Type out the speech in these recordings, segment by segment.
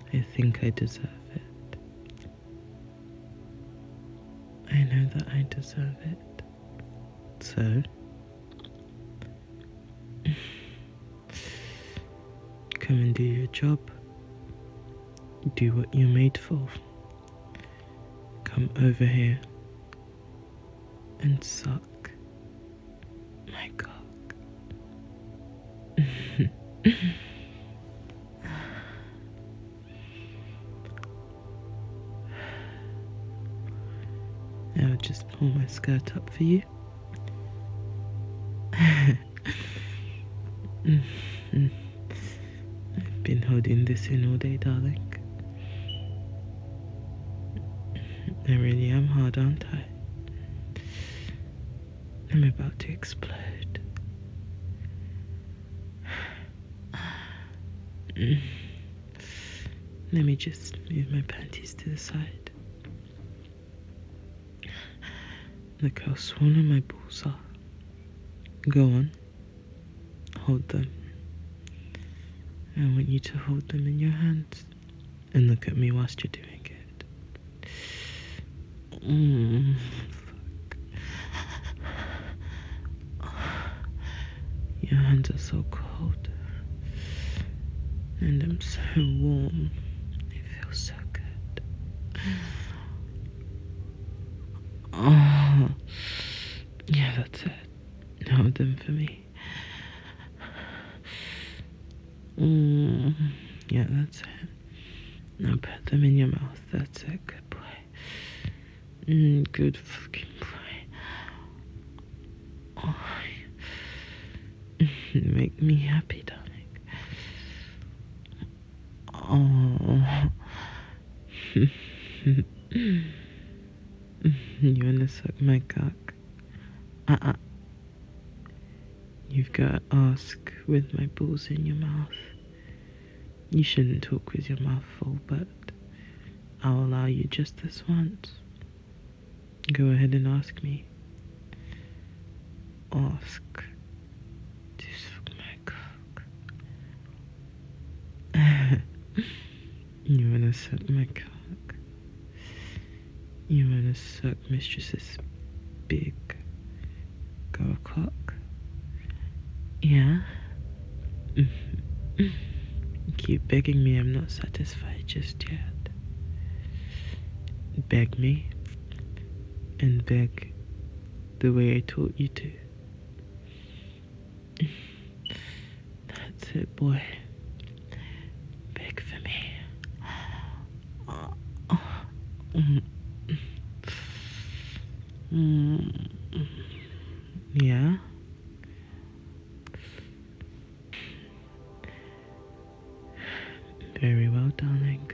I think I deserve it. I know that I deserve it. So, come and do your job. Do what you're made for. Come over here and suck my cock. I'll just pull my skirt up for you. I've been holding this in all day, darling. I really am hard, aren't I? I'm about to explode. Let me just move my panties to the side. Look how swollen my balls are. Go on. Hold them. I want you to hold them in your hands. And look at me whilst you're doing it. Fuck. Your hands are so cold. And I'm so warm. It feels so good. Oh, yeah, that's it. Hold them for me. Yeah, that's it. Now put them in your mouth. That's it. Good boy. Good fucking boy. Oh, make me happy, darling. Oh. You wanna suck my cock? You've got to ask with my balls in your mouth. You shouldn't talk with your mouth full, but I'll allow you just this once. Go ahead and ask me. Ask to suck my cock. You wanna suck my cock? You wanna suck Mistress's big girl cock? Yeah? Keep begging me, I'm not satisfied just yet. Beg me, and beg the way I taught you to. That's it, boy. Beg for me. Yeah? Very well, darling.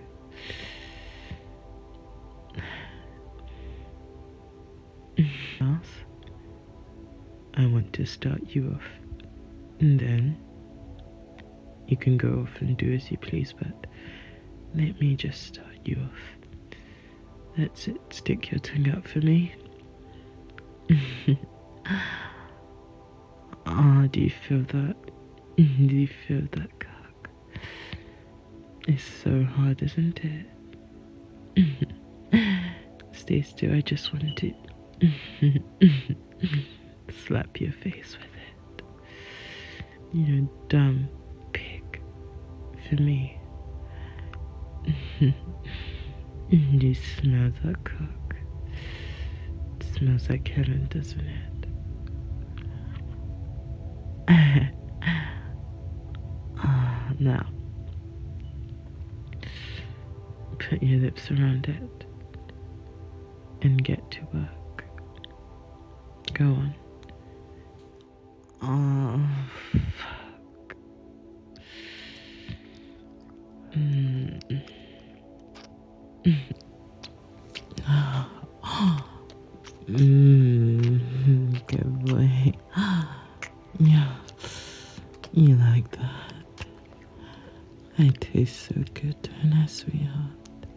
Mouth, I want to start you off, and then you can go off and do as you please, but let me just start you off. That's it, stick your tongue out for me. Do you feel that? Do you feel that cock? It's so hard, isn't it? Stay still, I just want to slap your face with it. You dumb pig for me. You smell that cock? It smells like heaven, doesn't it? Now, put your lips around it and get to work. Go on. Oh, fuck. Good boy. Yeah, you like that. I taste so good, don't I, sweetheart?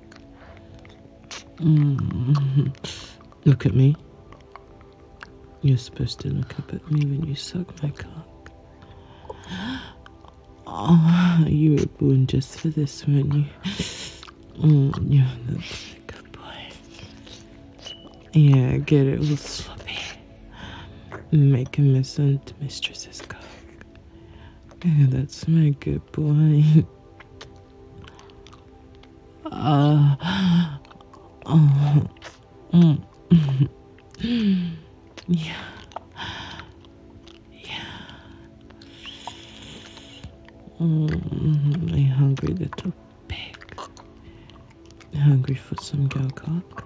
Look at me. You're supposed to look up at me when you suck my cock. Oh, you were born just for this, weren't you? Yeah, that's a good boy. Yeah, get it all sloppy. Make a mess on the mistress's cock. Yeah, that's my good boy. Yeah. A hungry little pig. Hungry for some girl cock?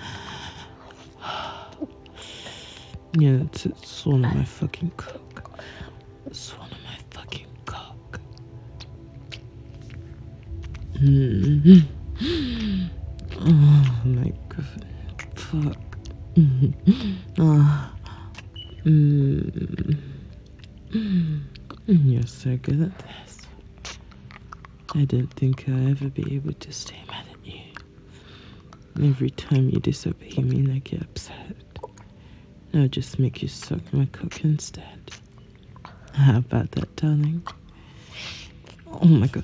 Yeah, swallow my fucking cock. Swallow my fucking cock. Oh my god. Fuck. Ah. You're so good at this. I don't think I'll ever be able to stay mad at you. Every time you disobey me, I get upset. I'll just make you suck my cock instead. How about that, darling? Oh my god.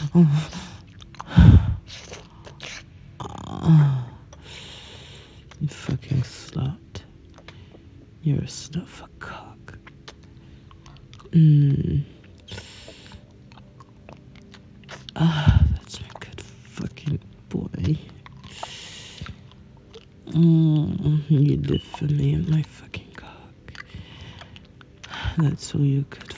Oh. You fucking slut. You're a slut for cock. That's my good fucking boy. You live for me and my fucking cock. That's all you're good